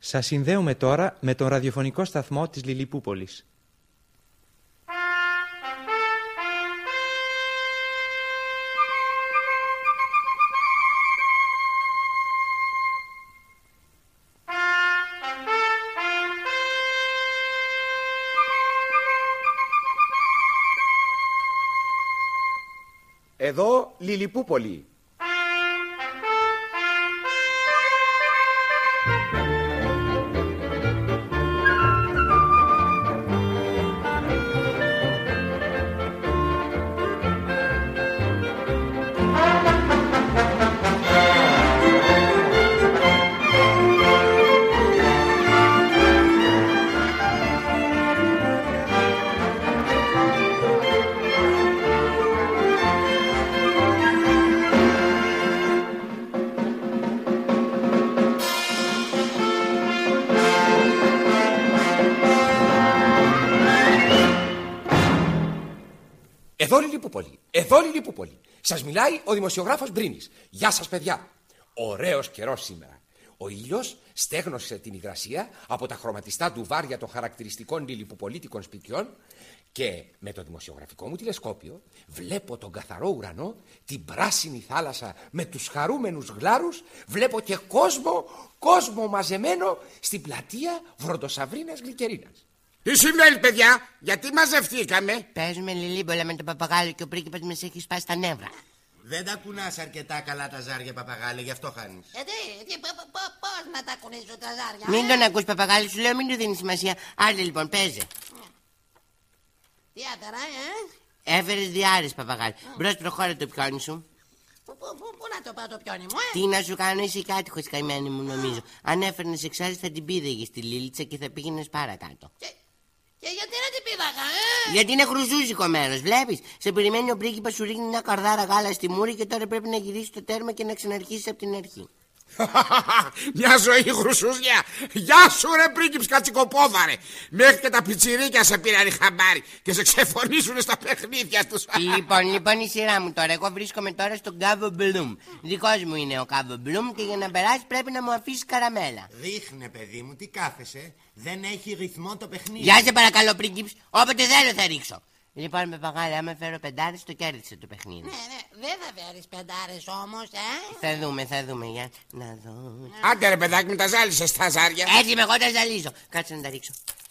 Σας συνδέουμε τώρα με τον ραδιοφωνικό σταθμό της Λιλιπούπολης. Εδώ Λιλιπούπολη. Εδώ Λιλιπούπολη. Σας μιλάει ο δημοσιογράφος Μπρίνης. Γεια σας, παιδιά. Ωραίος καιρός σήμερα. Ο ήλιος στέγνωσε την υγρασία από τα χρωματιστά ντουβάρια των χαρακτηριστικών λιλιπουπολίτικων σπιτιών και με το δημοσιογραφικό μου τηλεσκόπιο βλέπω τον καθαρό ουρανό, την πράσινη θάλασσα με τους χαρούμενους γλάρους, βλέπω και κόσμο μαζεμένο στην πλατεία Βροντοσαβρίνας Γλυκερίνας. Τι συμβαίνει, παιδιά, γιατί μαζευτήκαμε? Παίζουμε λιλίμπολα με τον παπαγάλο και ο πρίγκιπας μας έχει σπάσει τα νεύρα. Δεν τα κουνάς αρκετά καλά τα ζάρια, παπαγάλο, γι' αυτό χάνεις. Πώς να τα κουνήσω τα ζάρια? Μην τον ακούς, παπαγάλο, σου λέω, μην του δίνει σημασία. Άντε λοιπόν, παίζε. Διάτερα, Έφερες διάρρες, παπαγάλο. Μπρος, προχώρα το πιόνι σου. Πού να το πάω το πιόνι μου, Τι να σου κάνω, είσαι κάτοικος καημένη μου, νομίζω. Αν έφερνες εξάρις θα την πήδεγες στη Λίλιτσα και θα πήγαινες παρακάτω. Και γιατί να την πήδαγα, Γιατί είναι χρουζούζικο μέρος, βλέπεις. Σε περιμένει ο πρίγκιπας, σου ρίχνει μια καρδάρα γάλα στη μούρη και τώρα πρέπει να γυρίσεις το τέρμα και να ξαναρχίσεις από την αρχή. Μια ζωή χρυσούζια. Γεια σου ρε πρίγκιψ κατσικοπόδαρε. Μέχρι και τα πιτσιρίκια σε πήραν χαμπάρι και σε ξεφωνήσουν στα παιχνίδια τους. Λοιπόν η σειρά μου τώρα. Εγώ βρίσκομαι τώρα στον Κάβο Μπλουμ. Δικός μου είναι ο Κάβο Μπλουμ και για να περάσει πρέπει να μου αφήσει καραμέλα. Ρίχνε, παιδί μου, τι κάθεσαι? Δεν έχει ρυθμό το παιχνίδι. Γεια σε παρακαλώ, πρίγκιψ. Όποτε θέλω θα ρίξω. Λοιπόν, με παγάλη, άμα φέρω πεντάρες, το κέρδισε το παιχνίδι. Ναι, δεν θα φέρεις πεντάρες όμως, Θα δούμε, για να δω. Άντε ρε παιδάκι μου, τα ζάλισες τα ζάρια. Έτσι με εγώ τα ζαλίζω. Κάτσε να τα ρίξω.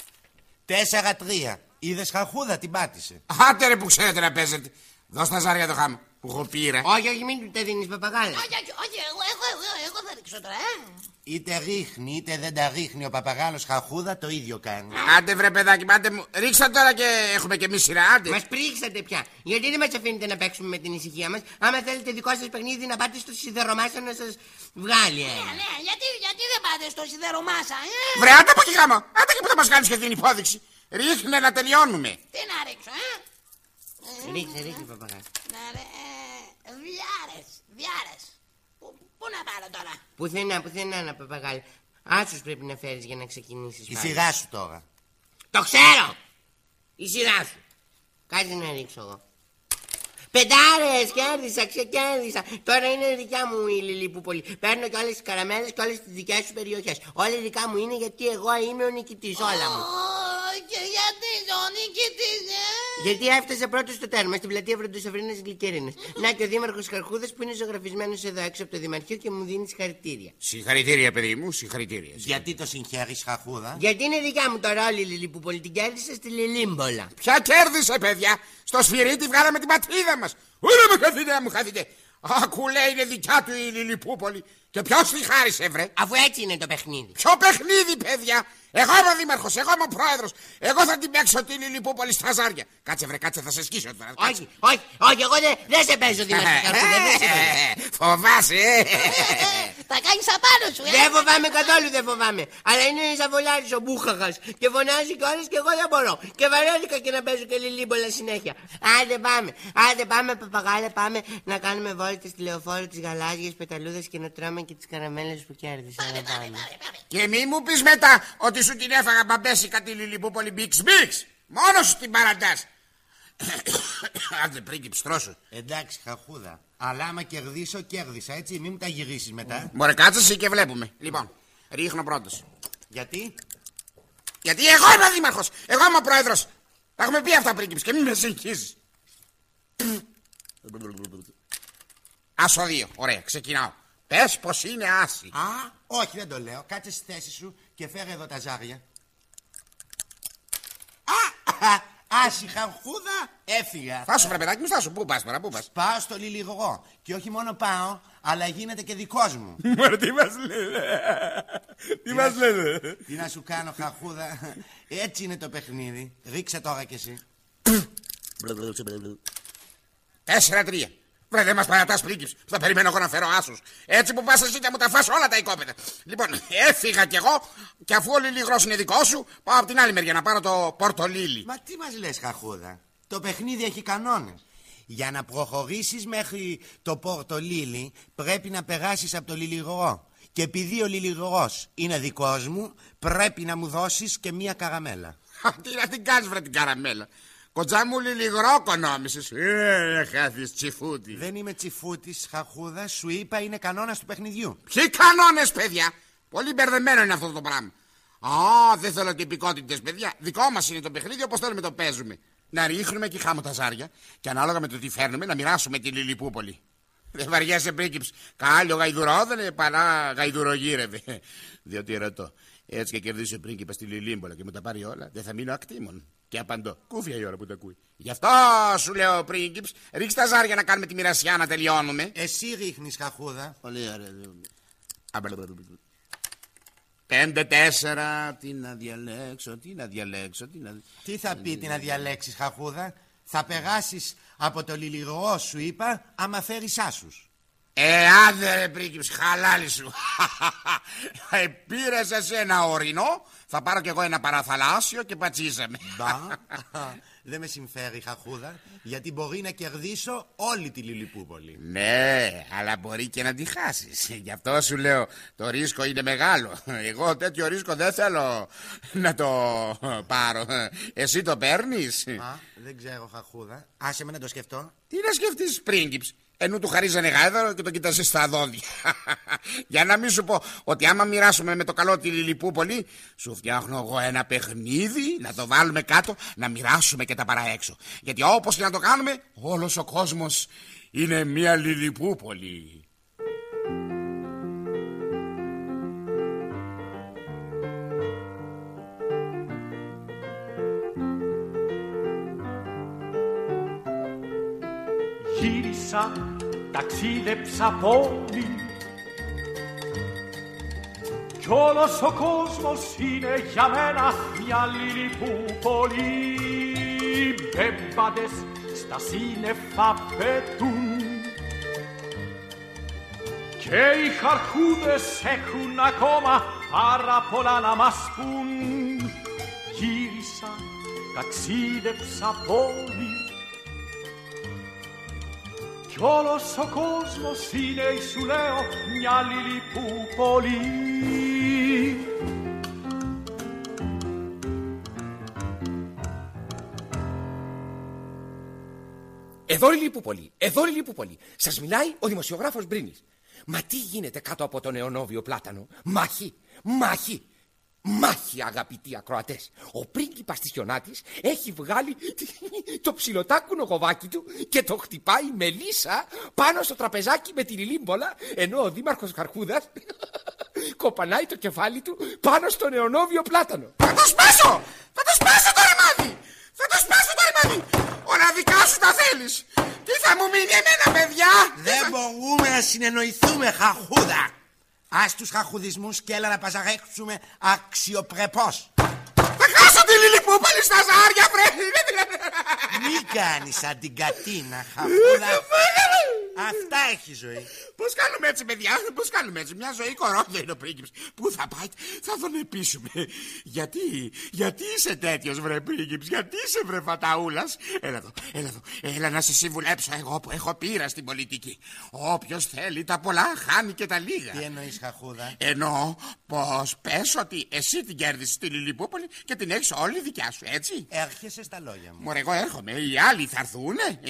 4-3. Είδες χαχούδα, την πάτησε. Άντε ρε που ξέρετε να παίζετε. Δώσ' τα ζάρια το χάμο που έχω πήρα. Όχι, μην του τα δίνεις, παπαγάλα. Όχι, εγώ θα ρίξω τώρα, Είτε ρίχνει είτε δεν τα ρίχνει ο παπαγάλος χαχούδα, το ίδιο κάνει. Άντε βρε παιδάκι, άντε μου. Ρίξα τώρα και έχουμε και εμείς σειρά, άντε. Μας πρίξατε πια. Γιατί δεν μας αφήνετε να παίξουμε με την ησυχία μας? Άμα θέλετε δικό σας παιχνίδι να πάτε στο σιδερομάσα να σας βγάλει. Ναι, γιατί δεν πάτε στο σιδερομάσα, Βρε, άντε από εκεί χάμο. Άντε και που θα μας κάνεις και την υπόδειξη. Ρίχνε να τελειώνουμε. Τι να ρίξω, Ρίξε παπαγάλα. Διάρες. Πού να πάρω τώρα? Πουθενά να παπαγάλα. Άσους πρέπει να φέρεις για να ξεκινήσεις. Η σειρά σου τώρα. Το ξέρω! Η σειρά σου. Κάτσε να ρίξω εγώ. Πεντάρες, ξεκέρδισα. Τώρα είναι δικιά μου η Λιλιπούπολη. Παίρνω και όλες τις καραμέλες και όλες τις δικές σου περιοχές. Όλα δικά μου είναι γιατί εγώ είμαι ο νικητής, όλα μου. Και γιατί ο νικητής, Γιατί έφτασε πρώτο στο τέρμα στην πλατεία Βροντοσαβρίνας Γλυκερίνας. Να και ο δήμαρχος Καρχούδας που είναι ζωγραφισμένος εδώ έξω από το Δημαρχείο και μου δίνει συγχαρητήρια. Συγχαρητήρια, παιδί μου, συγχαρητήρια. Γιατί το συγχαίρεις χαχούδα? Γιατί είναι δικιά μου τώρα όλη η Λιλιπούπολη. Την κέρδισα στη Λιλίμπολα. Ποια κέρδισε, παιδιά? Στο σφυρίτι βγάλαμε την πατρίδα μας. Ούρα μου χαθείτε. Ακού λέει είναι δικιά του η Λιλιπούπολη. Και ποιος τη χάρισε, βρε? Αφού έτσι είναι το παιχνίδι. Ποιο παιχνίδι, παιδιά? Εγώ είμαι ο δήμαρχος, εγώ είμαι ο πρόεδρος. Εγώ θα την παίξω τη Λιλιπούπολη στα ζάρια. Κάτσε, βρε, κάτσε, θα σε σκίσω τώρα. Όχι, εγώ δεν σε παίζω δημαρχικά. Φοβάσαι, Θα κάνεις απάνω σου, Δεν φοβάμαι καθόλου, δεν φοβάμαι. Αλλά είναι ζαβολάρης ο μπούχαχας και φωνάζει κιόλας και εγώ δεν μπορώ. Και βαρέθηκα και να παίζω και λιλίμπολα συνέχεια. Άντε πάμε, παπαγάλα, πάμε να κάνουμε βόλτες στη λεωφόρο της γαλάζιας πεταλούδας και να τρώμε και τις καραμέλες που κέρδισα. Και μη μου πεις μετά ότι σου την έφαγα μπαμπέσικα τη Λιλιπούπολη μπίξ. Μόνο σου την παραντάς. Άντε πρίγκιψ, τρώσου. Εντάξει, χαχούδα. Αλλά άμα κερδίσω, κέρδισα, έτσι. Μην μου τα γυρίσεις μετά. Μωρέ, κάτσε εσύ και βλέπουμε. Λοιπόν, ρίχνω πρώτος. Γιατί? Γιατί εγώ είμαι ο δήμαρχος, εγώ είμαι ο πρόεδρος. Τα έχουμε πει αυτά πρίγκιψ και μην με συγχύσεις. Άσο 2, ωραία, ξεκινάω. Πες πως είναι άση. Α, όχι δεν το λέω. Κάτσε στη θέση σου και φέρε εδώ τα ζάρια. Άση χαχούδα, έφυγα. Φάσου βρε παιδάκι μου, φάσου. Πού πας τώρα, πού πας? Πάω στο λιλιγωγό. Και όχι μόνο πάω, αλλά γίνεται και δικός μου. Μωρέ, τι μας λέτε? Τι μας λέτε? Τι να σου κάνω χαχούδα. Έτσι είναι το παιχνίδι. Ρίξε τώρα κι εσύ. 4-3. Βρε, δεν μας παρατάς πρίγκιψ. Θα περιμένω εγώ να φέρω άσους. Έτσι που πας εσύ και μου τα φας όλα τα οικόπεδα. Λοιπόν, έφυγα κι εγώ. Και αφού ο Λιλιγρός είναι δικό σου, πάω από την άλλη μεριά να πάρω το πορτολίλι. Μα τι μας λες χαχούδα? Το παιχνίδι έχει κανόνες. Για να προχωρήσεις μέχρι το πορτολίλι πρέπει να περάσεις από το λιλιγρό. Και επειδή ο λιλιγρός είναι δικός μου, πρέπει να μου δώσεις και μία καραμέλα. Τι να την κάνεις βρε την καραμέλα? Κοντζά μου Λιλιγρό κονόμησες. Χάθεις τσιφούτη. Δεν είμαι τσιφούτης χαχούδα, σου είπα είναι κανόνας του παιχνιδιού. Ποιοι κανόνες παιδιά? Πολύ μπερδεμένο είναι αυτό το πράγμα. Α, δεν θέλω τυπικότητες παιδιά. Δικό μας είναι το παιχνίδι όπως θέλουμε το παίζουμε. Να ρίχνουμε και χάμω τα ζάρια και ανάλογα με το τι φέρνουμε να μοιράσουμε τη Λιλιπούπολη. Δεν βαριέσαι πρίγκιψ. Κάλιο γαϊδουρό δεν είναι παρά γαϊδουρογύρευε. Διότι ρωτώ, έτσι και κερδίσει ο πρίγκιπας στη Λιλίμπολα και μου τα πάρει όλα, δεν θα μείνω ακτήμων. Και απαντώ, κούφια η ώρα που τα ακούει. Γι' αυτό σου λέω πρίγκιψ, ρίξτε τα ζάρια να κάνουμε τη μοιρασιά να τελειώνουμε. Εσύ ρίχνεις χαχούδα. Πολύ ωραία. 5-4, τι να διαλέξω, τι να διαλέξω, Τι θα πει τι να διαλέξεις χαχούδα? Θα περάσεις από το λιλιγρό σου είπα άμα φέρεις άσους. Άντε ρε πρίγκιψ, χαλάλι σου. Πήρες εσύ ένα ορεινό, θα πάρω κι εγώ ένα παραθαλάσσιο και πατσίζαμε. Μπα, δεν με συμφέρει χαχούδα, γιατί μπορεί να κερδίσω όλη τη Λιλιπούπολη. Ναι, αλλά μπορεί και να τη χάσεις. Γι' αυτό σου λέω, το ρίσκο είναι μεγάλο. Εγώ τέτοιο ρίσκο δεν θέλω να το πάρω. Εσύ το παίρνεις? Α, δεν ξέρω χαχούδα, άσε με να το σκεφτώ. Τι να σκεφτείς πρίγκιψ? Ενώ του χαρίζανε γάιδαρο και το κοιτάζει στα δόντια. Για να μην σου πω ότι άμα μοιράσουμε με το καλό τη Λιλιπούπολη, σου φτιάχνω εγώ ένα παιχνίδι, να το βάλουμε κάτω, να μοιράσουμε και τα παραέξω. Γιατί όπως και να το κάνουμε, όλος ο κόσμος είναι μια Λιλιπούπολη. Γύρισα, ταξίδεψα πόλη κι όλος ο κόσμος είναι για μένα μια Λιλιπούπολη. Μπέμπαντες στα σύννεφα πετούν και οι χαρχούδες έχουν ακόμα πάρα πολλά να μας πουν. Γύρισα, ταξίδεψα πόλη κι όλος ο κόσμος είναι, σου λέω, μια Λιλιπούπολη. Εδώ η Λιλιπούπολη, εδώ η Λιλιπούπολη. Σας μιλάει ο δημοσιογράφος Μπρίνης. Μα τι γίνεται κάτω από τον αιωνόβιο πλάτανο? Μάχη, μάχη, μάχη αγαπητοί ακροατές. Ο πρίγκιπας της Χιονάτης έχει βγάλει το ψιλοτάκουνο γοβάκι του και το χτυπάει με λύσα πάνω στο τραπεζάκι με την Λιλίμπολα, ενώ ο δήμαρχος Χαρχούδας κοπανάει το κεφάλι του πάνω στον αιωνόβιο πλάτανο. Θα το σπάσω! Θα το σπάσω το ρημάδι! Θα το σπάσω το ρημάδι! Όλα δικά σου τα θέλεις! Τι θα μου μείνει εμένα παιδιά! Δεν μπορούμε να συνεννοηθούμε χαχούδα. Ας τους χαχουδισμούς και έλα να παζαρέξουμε αξιοπρεπώς. Θα χάσω τη Λιλιπούπολη στα ζάρια βρε! Μη κάνεις σαν την κατίνα χαχούδα. Αυτά έχει ζωή. Πώς κάνουμε έτσι παιδιά, πώς κάνουμε έτσι? Μια ζωή κορώδια είναι ο πρίγκιπς. Πού θα πάει? Θα τον επίσουμε. Γιατί είσαι τέτοιος βρε πρίγκιπς? Γιατί είσαι βρε φαταούλας? Έλα εδώ, έλα να σε συμβουλέψω εγώ που έχω πείρα στην πολιτική. Όποιος θέλει τα πολλά χάνει και τα λίγα. Τι εννοείς χαχούδα? Εννοώ πως πες ότι εσύ την κέρδισες τη Λιλιπούπολη και την έχεις όλη δικιά σου, έτσι? Έρχεσαι στα λόγια μου. Μωρέ εγώ έρχομαι, οι άλλοι θα έρθουνε,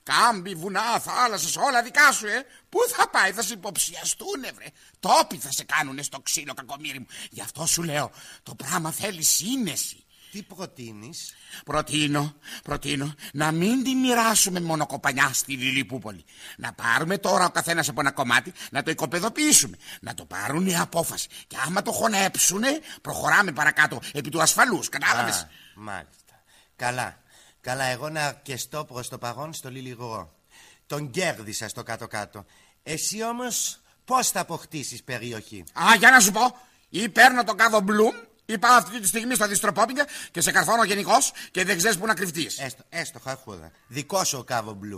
Κάμπι, βουνά, θάλασσες, όλα δικά σου, Πού θα πάει, θα σε υποψιαστούνε, βρε. Τόποι θα σε κάνουνε στο ξύλο, κακομοίρη μου. Γι' αυτό σου λέω, το πράγμα θέλει σύνεση. Τι προτείνεις? Προτείνω να μην τη μοιράσουμε μόνο κοπανιά στη Λιλιπούπολη. Να πάρουμε τώρα ο καθένας από ένα κομμάτι, να το οικοπεδοποιήσουμε. Να το πάρουν η απόφαση. Και άμα το χωνέψουνε, προχωράμε παρακάτω επί του ασφαλούς. Κατάλαβες? Μάλιστα. Καλά, εγώ να αρκεστώ προς το παρόν στο Λιλιγορό. Τον κέρδισα στο κάτω-κάτω. Εσύ όμως πώς θα αποκτήσεις περιοχή? Για να σου πω, ή παίρνω τον κάδο Μπλουμ, ή πάω αυτή τη στιγμή στο Διστροπόπινγκ και σε καρφώνω γενικώς και δεν ξέρεις που να κρυφτείς. Έστω, χαχούδα. Δικό σου ο κάδο Μπλουμ.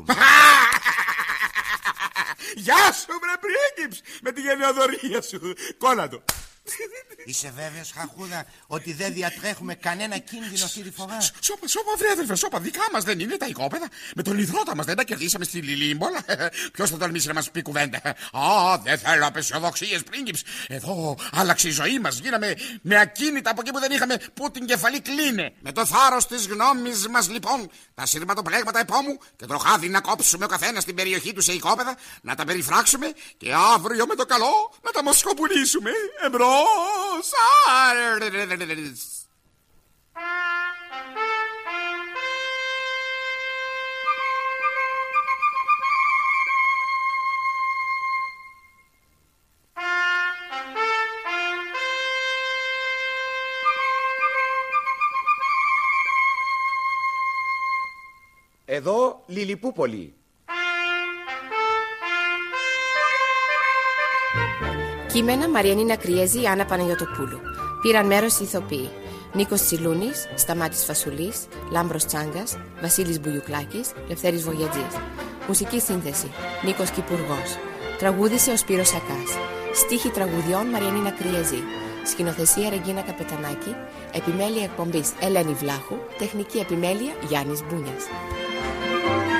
Γεια σου, βρε πρίγκιψ, με τη γενεοδορία σου. Κόλλα. Είσαι βέβαιος, χαχούδα, ότι δεν διατρέχουμε κανένα κίνδυνο αυτή τη φορά? Σώπα, βρε αδελφέ, σώπα. Δικά μας δεν είναι τα οικόπεδα. Με τον υδρότα μας δεν τα κερδίσαμε στη Λιλίμπολα. Ποιος θα τολμήσει να μας πει κουβέντα? Δεν θέλω απεσιοδοξίες, πρίγκιψ. Εδώ άλλαξε η ζωή μας. Γίναμε με ακίνητα από εκεί που δεν είχαμε που την κεφαλή κλείνε. Με το θάρρος της γνώμης μας, λοιπόν, τα σειρματοπλέγματα επόμου και τροχάδι να κόψουμε ο καθένας στην περιοχή του σε οικόπεδα, να τα περιφράξουμε και αύριο με το καλό να τα μοσχοπουλήσουμε. Εμπρός! Εδώ Λιλιπούπολη. Κείμενα Μαριανίνα Κριέζη, Άννα Παναγιωτοπούλου. Πήραν μέρος οι ηθοποιοί Νίκος Τσιλούνης, Σταμάτης Φασουλής, Λάμπρος Τσάγκας, Βασίλης Μπουγιουκλάκης, Λευθέρης Βογιατζής. Μουσική σύνθεση Νίκος Κυπουργός. Τραγούδισε ο Σπύρος Σακάς. Στίχοι τραγουδιών Μαριανίνα Κριέζη. Σκηνοθεσία Ρεγκίνα Καπετανάκη. Επιμέλεια εκπομπής Ελένη Βλάχου. Τεχνική επιμέλεια Γιάννης Μπούνιας.